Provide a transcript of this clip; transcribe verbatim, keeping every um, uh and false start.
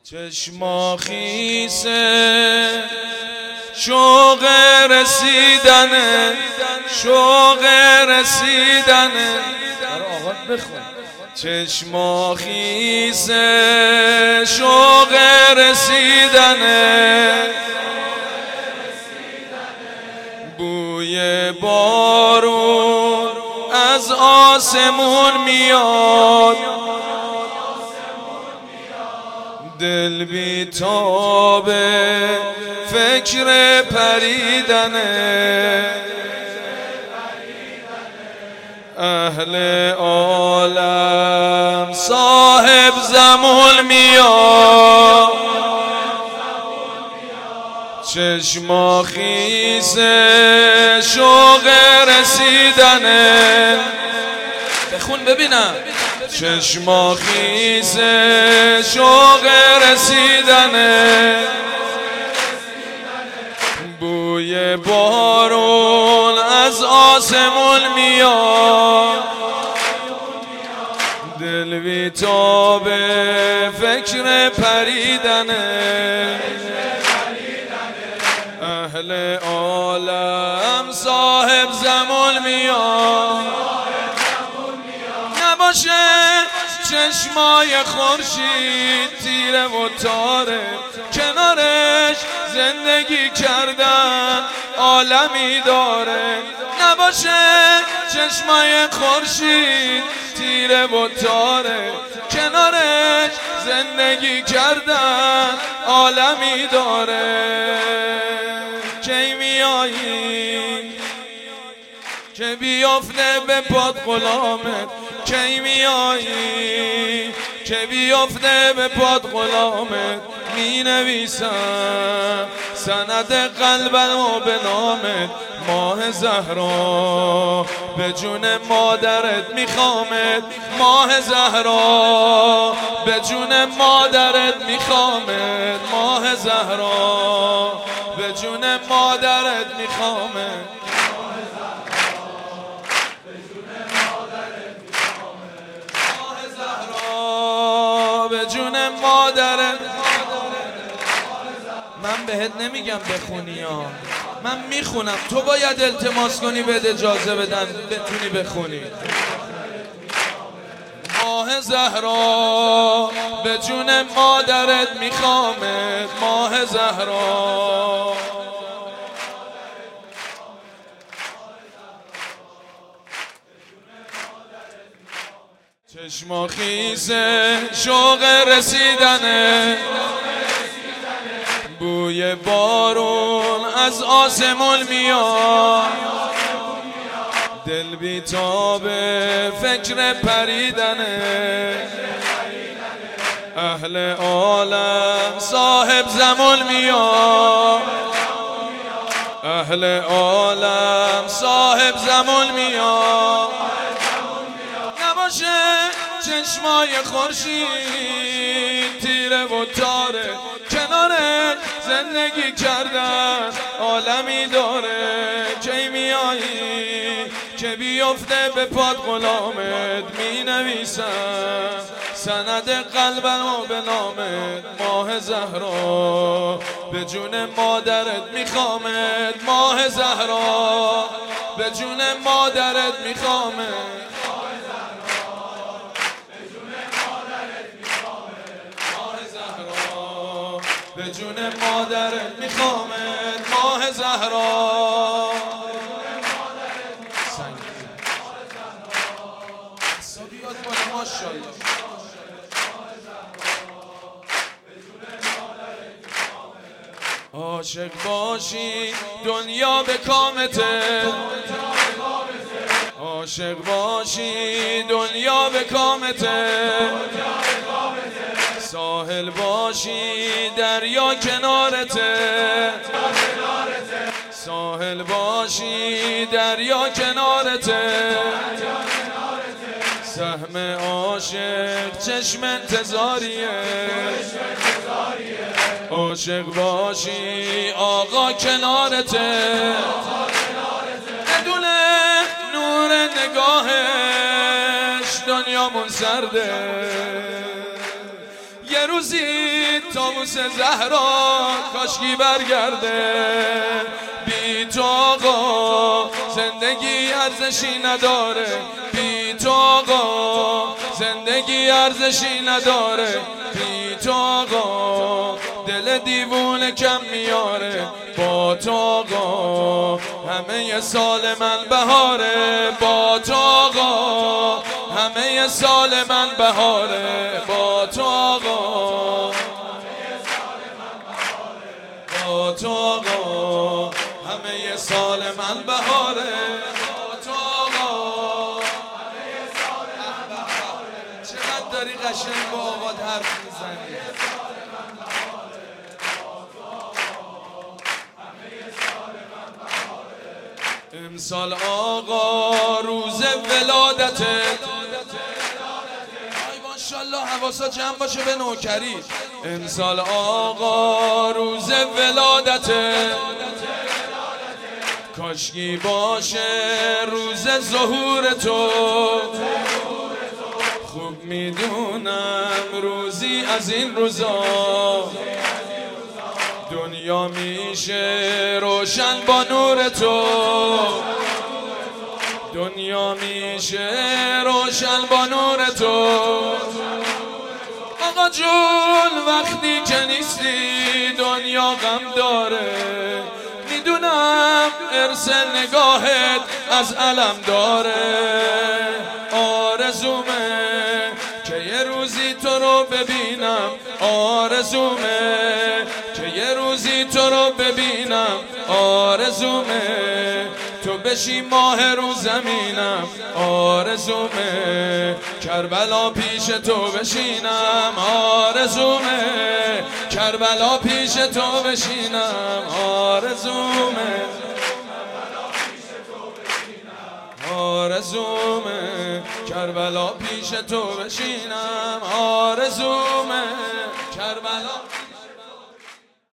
چشما خیسه شوق رسیدنه، شوق رسیدنه. برای آقا بخون. چشما خیسه شوق رسیدنه، بوی بارون از آسمون میاد، دل بی تابه فکر پریدنه، اهل عالم صاحب زمان میاد، چشما خیسه شوق رسیدنه. بخون ببینم. چشما خیسه شوق رسیدنه، بوی بارون از آسمون میاد، دل بی تابه فکر پریدنه، اهل عالم صاحب زمان میاد. نباشه چشمای خورشید تیره و تاره، کنارش زندگی کردن عالمی داره. نباشه چشمای خورشید تیره و تاره، کنارش زندگی کردن عالمی داره. کی میایی که بیافته به پاد غلامت، کی میایی که بیافته به پاد غلامت. می نویسم سند قلبمو به نامت، ماه زهرا به جون مادرت میخوامت، ماه زهرا به جون مادرت میخوامت، ماه زهرا به جون مادرت میخوامت. جون مادرت. من بهت نمیگم بخونی ها، من میخونم، تو باید التماس کنی بهت اجازه بدن بتونی بخونی. ماه زهرا به جون مادرت میخوامت، ماه زهرا. چشما خیسه شوق رسیدنه، بوی بارون از آسمون میاد، دل بی تابه فکر پریدنه، اهل عالم صاحب زمان میاد، اهل عالم صاحب زمان میاد. نباشه چشمای خورشید تیره و تاره، کنارت زندگی کردن عالمی داره. کی میایی که بیفته به پاد غلامت، می نویسم سند قلبمو به نامت، ماه زهرا به جون مادرت میخوامت، ماه زهرا به جون مادرت میخوامت. به جون مادرت میخوامت، ماه زهرا. حسابیات بالا ماشاءالله. عاشق باشی دنیا به کامته، عاشق باشی دنیا به کامته، ساحل باشی دریا کنارته، ساحل باشی دریا کنارته، سهم عاشق چشم انتظاریه، عاشق باشی آقا کنارته، بدونه نور نگاهش دنیامون سرده، یه روزی طاووس زهرا کاشکی برگرده. بی تو آقا زندگی ارزشی نداره، بی تو آقا زندگی ارزشی نداره، بی تو آقا دل دیوونه کم میاره. با تو آقا همه سال من بهاره، با تو آقا همه سال من بهاره، با تو آقا با تو آقا همه سال من بهاره، با تو آقا همه سال من بهاره. چقدر داری قشنگ با آقا حرف میزنی. امسال آقا روز ولادتت، آی ماشاءالله حواسا جمع باشه به نوکری. امسال آقا روز ولادتت، کاشکی باشه روز ظهور تو. خوب میدونم روزی از این روزا دنیا میشه روشن با نور تو، دنیا میشه روشن با نور تو. آقا جون وقتی که نیستی دنیا غم داره، میدونم ارث نگاهت از علم داره. آرزومه که یه روزی تو رو ببینم، آرزومه که یه روزی تو رو ببینم، آرزومه تو بشی ماه رو زمینم، آرزومه کربلا پیش تو بشینم، آرزومه کربلا پیش تو بشینم، آرزومه آرزومه کربلا پیش تو بشینم، آرزومه کربلا